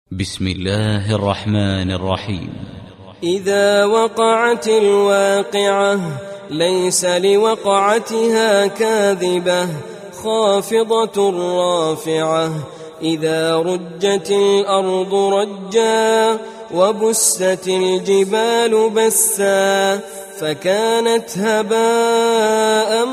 بسم الله الرحمن الرحيم. إذا وقعت الواقعة ليس لوقعتها كاذبة خافضة رافعة. إذا رجت الأرض رجا وبست الجبال بسا فكانت هباء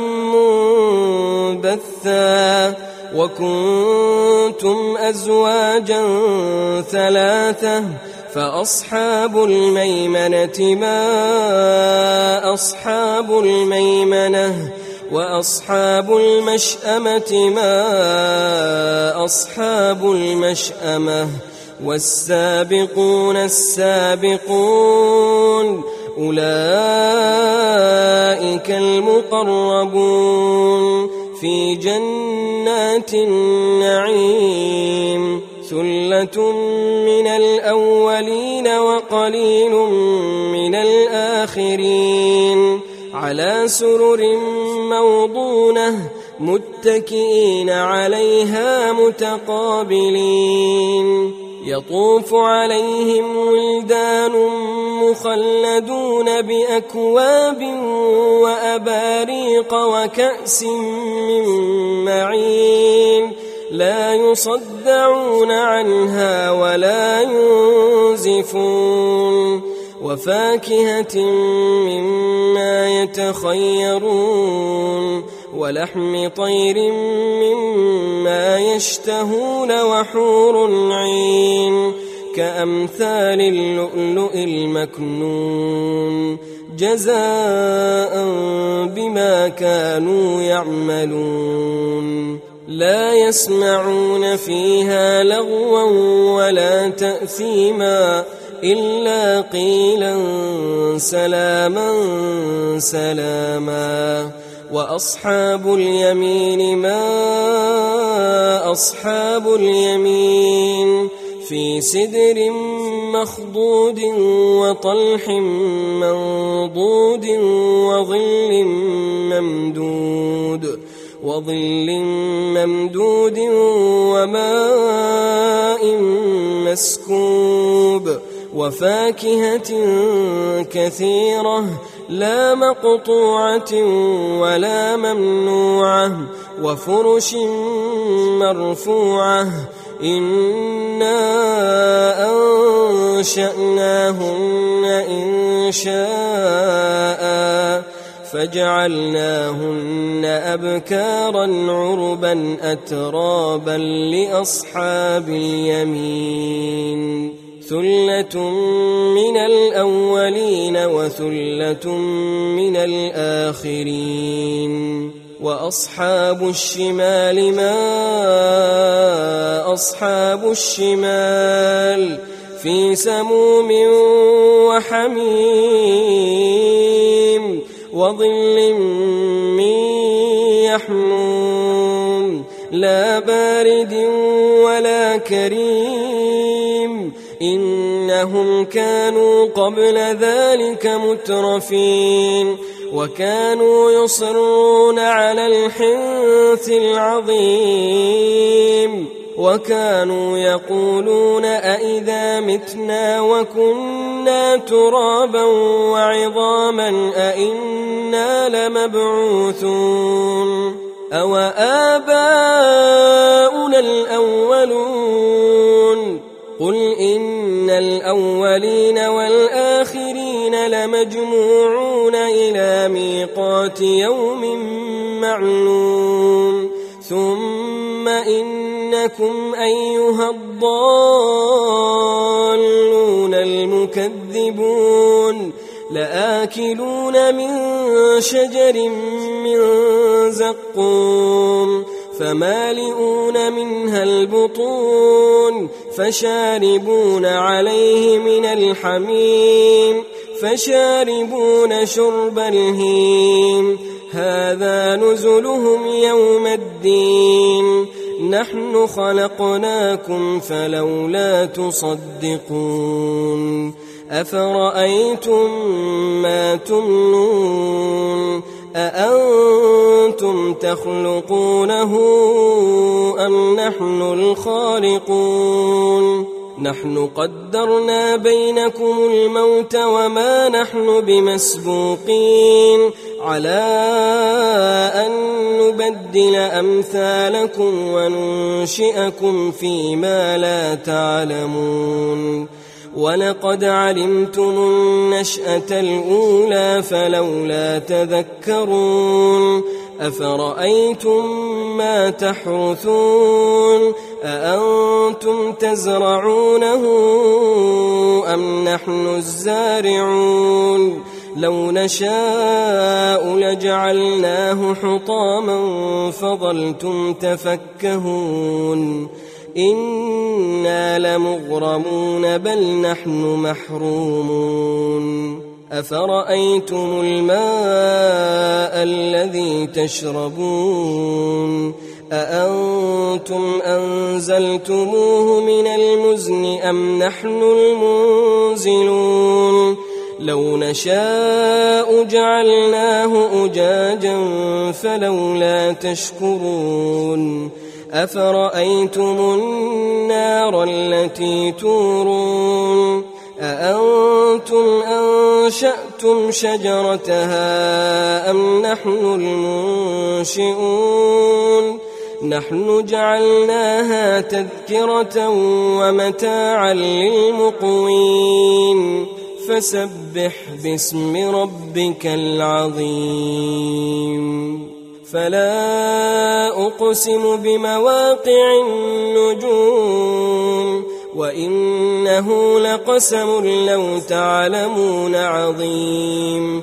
منبثا. وكنتم أزواجا ثلاثة فأصحاب الميمنة ما أصحاب الميمنة وأصحاب المشأمة ما أصحاب المشأمة. والسابقون السابقون أولئك المقربون في جنات النعيم. ثلة من الأولين وقليل من الآخرين. على سرر موضونة متكئين عليها متقابلين. يطوف عليهم ولدان مخلدون بأكواب وأباريق وكأس من معين لا يصدعون عنها ولا ينزفون. وفاكهة مما يتخيرون ولحم طير مما يشتهون وحور عين كأمثال اللؤلؤ المكنون جزاء بما كانوا يعملون. لا يسمعون فيها لغوا ولا تأثيما إلا قيلا سلاما سلاما. وأصحاب اليمين ما أصحاب اليمين. في سدر مخضود وطلح منضود وظل ممدود وماء مسكوب. وفاكهة كثيرة لا مقطوعة ولا ممنوعة. وفرش مرفوعة. إنا أنشأناهن إنشاء فجعلناهن أبكارا عربا أترابا لأصحاب اليمين. ثلة من الأولين وثلة من الآخرين. وأصحاب الشمال ما أصحاب الشمال. في سموم وحميم وظل من يحموم لا بارد ولا كريم. إنهم كانوا قبل ذلك مترفين وكانوا يصرون على الحنث العظيم. وكانوا يقولون أئذا متنا وكنا ترابا وعظاما أئنا لمبعوثون أو آباؤنا الأولون. قل إن الأولين والآخرين لمجموعون إلى ميقات يوم معلوم. ثم إنكم أيها الضالون المكذبون لآكلون من شجر من زقوم فمالئون منها البطون فشاربون عليه من الحميم فشاربون شرب الهيم. هذا نزلهم يوم الدين. نحن خلقناكم فلولا تصدقون. أفرأيتم ما تمنون أأنتم تخلقونه أم نحن الخالقون نحن قدرنا بينكم الموت وما نحن بمسبوقين على أن نبدل أمثالكم وننشئكم فيما لا تعلمون ولقد علمتم النشأة الأولى فلولا تذكرون أفرأيتم ما تحرثون أأنتم تزرعونه أم نحن الزارعون لو نشاء لجعلناه حطاما فظلتم تفكهون إنا لمغرمون بل نحن محرومون أفرأيتم الماء الذي تشربون أأنتم أنزلتموه من المزن أم نحن المنزلون لو نشاء جعلناه أجاجا فلولا تشكرون أفرأيتم النار التي تورون أأنتم أنشأتم شجرتها أم نحن المنشئون نحن جعلناها تذكرة ومتاعا للمقوين فسبح باسم ربك العظيم فلا أقسم بمواقع النجوم وإنه لقسم لو تعلمون عظيم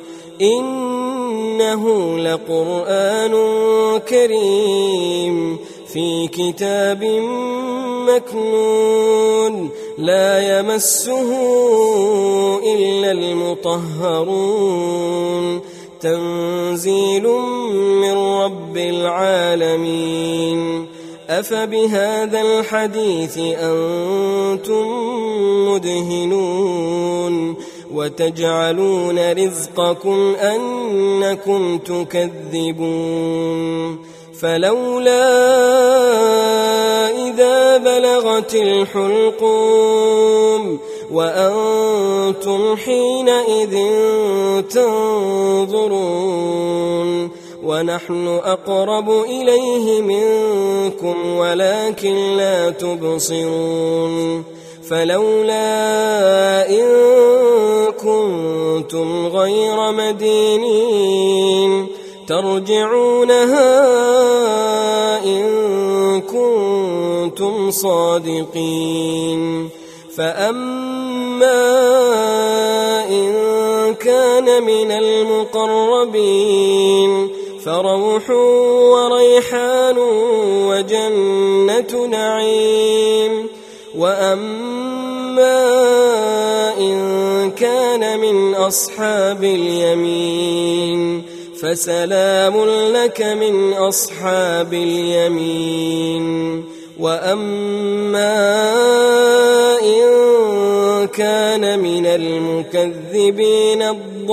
إنه لقرآن كريم في كتاب مكنون لا يمسه إلا المطهرون تنزيل من رب العالمين أفبهذا الحديث أنتم مدهنون وتجعلون رزقكم أنكم تكذبون فلولا إذا بلغت الحلقوم وأنتم حينئذ تنظرون ونحن أقرب إليه منكم ولكن لا تبصرون فلولا إن كنتم غير مدينين ترجعونها إن كنتم صادقين فأما إن كان من المقربين فروح وريحان وجنة نعيم وأما إن كان من أصحاب اليمين فسلام لك من أصحاب اليمين وأما إن كان من المكذبين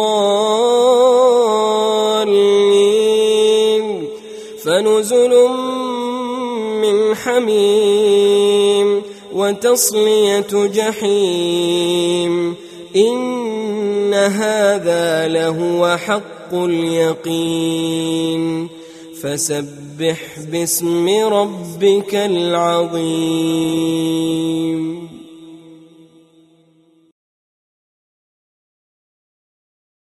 الضالين فنزل من حميم وتصلية جحيم إن هذا لهو حق اليقين فسبح باسم ربك العظيم.